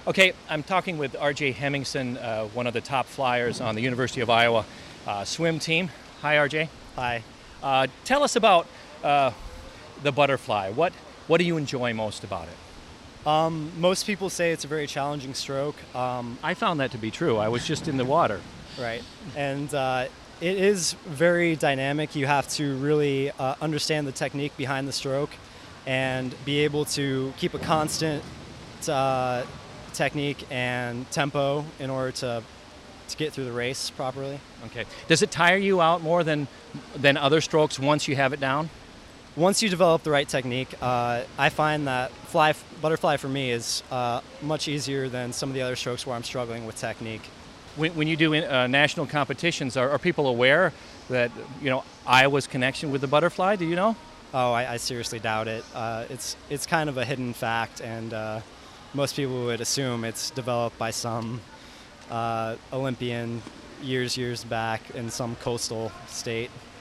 Okay, I'm talking with R.J. Hemmingson, one of the top flyers on the University of Iowa swim team. Hi, R.J. Hi. Tell us about the butterfly. What do you enjoy most about it? Most people say it's a very challenging stroke, I found that to be true. I was just in the water. right? And it is very dynamic. You have to really understand the technique behind the stroke and be able to keep a constant uh, technique and tempo in order to get through the race properly. Okay. Does it tire you out more than other strokes once you have it down? Once you develop the right technique, I find that butterfly for me is much easier than some of the other strokes where I'm struggling with technique. When you do national competitions, are people aware that Iowa's connection with the butterfly? Do you know? Oh, I seriously doubt it. It's kind of a hidden fact, and most people would assume it's developed by some Olympian years back in some coastal state.